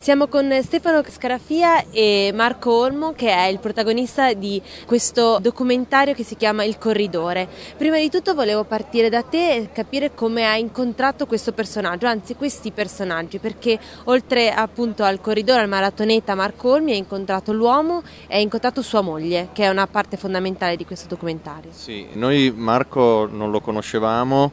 Siamo con Stefano Scarafia e Marco Olmo, che è il protagonista di questo documentario che si chiama Il Corridore. Prima di tutto volevo partire da te e capire come hai incontrato questo personaggio, anzi questi personaggi, perché oltre appunto al corridore, al maratoneta Marco Olmi, hai incontrato l'uomo e hai incontrato sua moglie, che è una parte fondamentale di questo documentario. Sì, noi Marco non lo conoscevamo.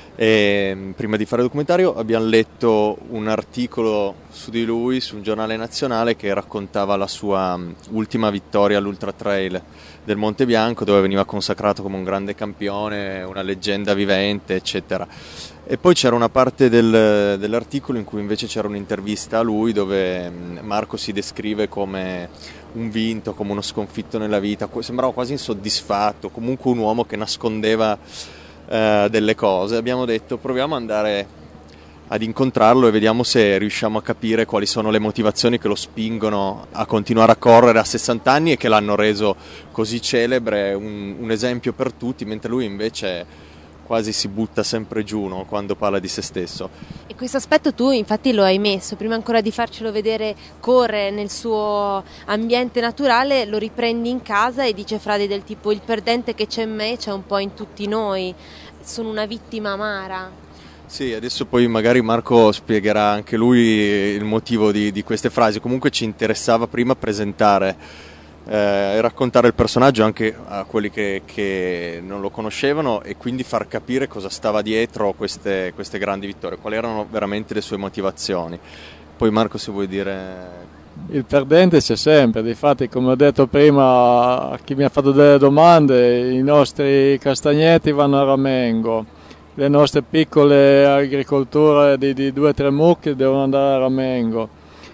E prima di fare il documentario abbiamo letto un articolo su di lui su un giornale nazionale che raccontava la sua ultima vittoria all'Ultra Trail del Monte Bianco, dove veniva consacrato come un grande campione, una leggenda vivente, eccetera. E poi c'era una parte dell'articolo in cui invece c'era un'intervista a lui, dove Marco si descrive come un vinto, come uno sconfitto nella vita, sembrava quasi insoddisfatto, comunque un uomo che nascondeva delle cose. Abbiamo detto proviamo ad andare ad incontrarlo e vediamo se riusciamo a capire quali sono le motivazioni che lo spingono a continuare a correre a 60 anni e che l'hanno reso così celebre, un esempio per tutti, mentre lui invece quasi si butta sempre giù, no, quando parla di se stesso. E questo aspetto tu infatti lo hai messo, prima ancora di farcelo vedere correre nel suo ambiente naturale, lo riprendi in casa e dice frasi del tipo: il perdente che c'è in me c'è un po' in tutti noi, sono una vittima amara. Sì, adesso poi magari Marco spiegherà anche lui il motivo di queste frasi. Comunque ci interessava prima presentare e raccontare il personaggio anche a quelli che non lo conoscevano, e quindi far capire cosa stava dietro queste grandi vittorie, quali erano veramente le sue motivazioni. Poi Marco, se vuoi dire... Il perdente c'è sempre, difatti come ho detto prima a chi mi ha fatto delle domande, i nostri castagnetti vanno a ramengo, le nostre piccole agricolture di 2-3 mucche devono andare a ramengo,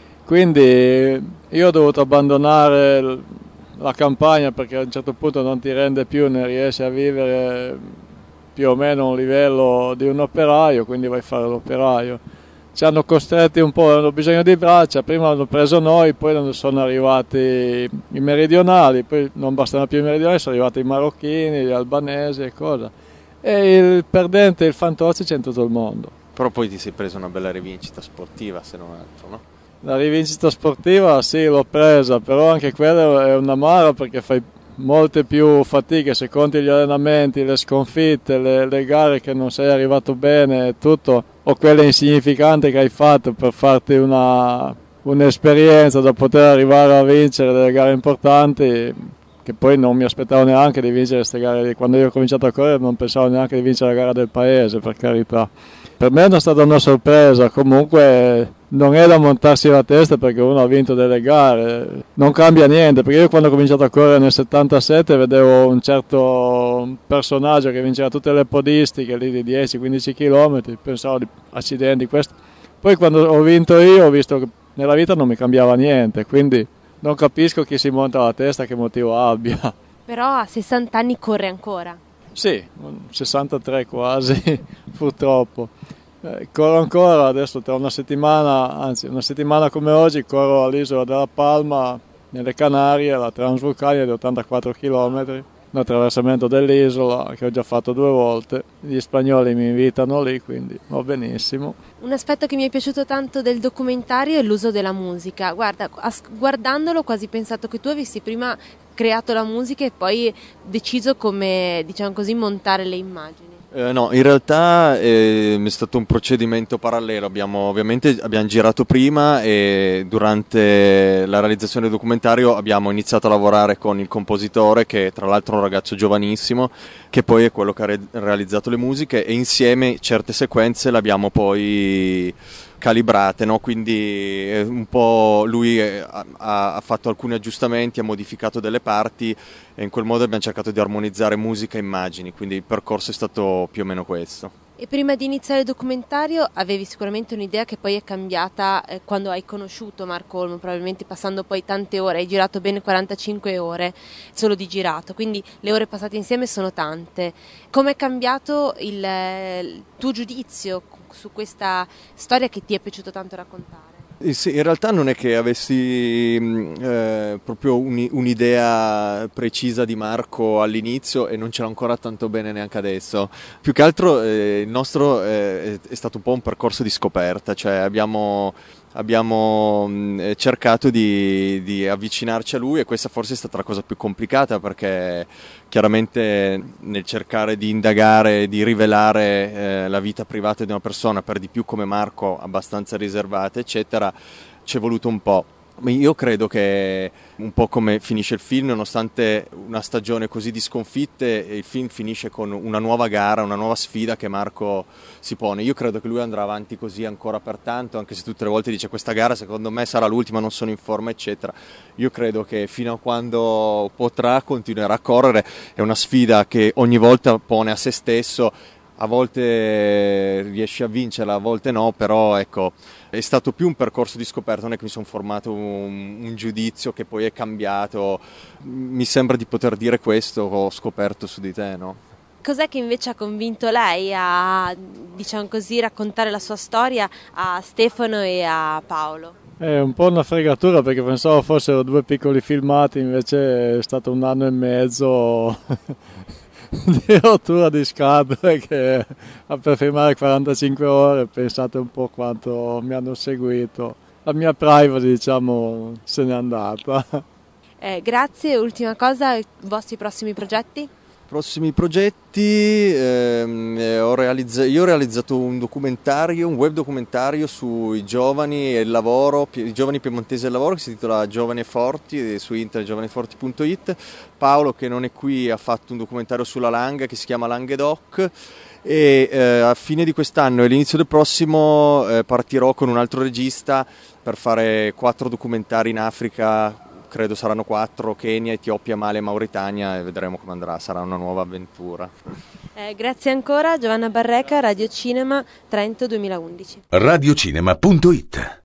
quindi io ho dovuto abbandonare la campagna perché a un certo punto non ti rende più, ne riesci a vivere più o meno a un livello di un operaio, quindi vai a fare l'operaio. Ci hanno costretti un po', hanno bisogno di braccia, prima hanno preso noi, poi sono arrivati i meridionali, poi non bastano più i meridionali, sono arrivati i marocchini, gli albanesi e cosa. E il perdente, il fantozzi c'è in tutto il mondo. Però poi ti sei preso una bella rivincita sportiva, se non altro, no? La rivincita sportiva sì, l'ho presa, però anche quella è una mara perché fai molte più fatiche, se conti gli allenamenti, le sconfitte, le gare che non sei arrivato bene e tutto, o quelle insignificanti che hai fatto per farti un'esperienza da poter arrivare a vincere delle gare importanti, che poi non mi aspettavo neanche di vincere queste gare. Quando io ho cominciato a correre non pensavo neanche di vincere la gara del paese, per carità. Per me è stata una sorpresa, comunque non è da montarsi la testa perché uno ha vinto delle gare, non cambia niente, perché io quando ho cominciato a correre nel 77 vedevo un certo personaggio che vinceva tutte le podistiche lì di 10-15 km, pensavo di accidenti, questo. Poi quando ho vinto io ho visto che nella vita non mi cambiava niente, quindi non capisco chi si monta la testa, che motivo abbia. Però a 60 anni corre ancora. Sì, 63 quasi, purtroppo. Corro ancora, adesso tra una settimana come oggi, corro all'isola della Palma, nelle Canarie, la Transvulcania di 84 km, l'attraversamento dell'isola che ho già fatto 2 volte. Gli spagnoli mi invitano lì, quindi va benissimo. Un aspetto che mi è piaciuto tanto del documentario è l'uso della musica. Guarda, guardandolo ho quasi pensato che tu avessi prima creato la musica e poi deciso come, diciamo così, montare le immagini. No, in realtà è stato un procedimento parallelo. Abbiamo girato prima e durante la realizzazione del documentario abbiamo iniziato a lavorare con il compositore, che tra l'altro è un ragazzo giovanissimo, che poi è quello che ha realizzato le musiche, e insieme certe sequenze le abbiamo poi calibrate, no? Quindi un po' lui ha fatto alcuni aggiustamenti, ha modificato delle parti e in quel modo abbiamo cercato di armonizzare musica e immagini, quindi il percorso è stato più o meno questo. E prima di iniziare il documentario avevi sicuramente un'idea che poi è cambiata quando hai conosciuto Marco Olmo, probabilmente passando poi tante ore, hai girato bene 45 ore solo di girato, quindi le ore passate insieme sono tante. Come è cambiato il tuo giudizio su questa storia che ti è piaciuto tanto raccontare? Sì, in realtà non è che avessi proprio un'idea precisa di Marco all'inizio e non ce l'ho ancora tanto bene neanche adesso. Più che altro il nostro è stato un po' un percorso di scoperta, cioè abbiamo abbiamo cercato di avvicinarci a lui, e questa forse è stata la cosa più complicata, perché chiaramente nel cercare di indagare, di rivelare la vita privata di una persona, per di più come Marco, abbastanza riservata eccetera, ci è voluto un po'. Io credo che un po' come finisce il film, nonostante una stagione così di sconfitte, il film finisce con una nuova gara, una nuova sfida che Marco si pone. Io credo che lui andrà avanti così ancora per tanto, anche se tutte le volte dice questa gara secondo me sarà l'ultima, non sono in forma eccetera. Io credo che fino a quando potrà continuerà a correre, è una sfida che ogni volta pone a se stesso. A volte riesce a vincerla, a volte no, però ecco, è stato più un percorso di scoperta, non è che mi sono formato un giudizio che poi è cambiato. Mi sembra di poter dire questo, ho scoperto su di te, no? Cos'è che invece ha convinto lei a, diciamo così, raccontare la sua storia a Stefano e a Paolo? È un po' una fregatura, perché pensavo fossero 2 piccoli filmati, invece è stato 1 anno e mezzo di rottura di scatole, che per filmare 45 ore pensate un po' quanto mi hanno seguito. La mia privacy, diciamo, se n'è andata. Grazie. Ultima cosa, i vostri prossimi progetti? Prossimi progetti, io ho realizzato un documentario, un web documentario sui giovani e il lavoro, i giovani piemontesi e il lavoro, che si intitola Giovani e Forti, su internet giovaniforti.it. Paolo, che non è qui, ha fatto un documentario sulla Langa che si chiama Languedoc, e a fine di quest'anno e all'inizio del prossimo partirò con un altro regista per fare 4 documentari in Africa. Credo saranno 4, Kenya, Etiopia, Mali e Mauritania, e vedremo come andrà, sarà una nuova avventura. Grazie ancora, Giovanna Barreca, Radio Cinema, Trento 2011. Radiocinema.it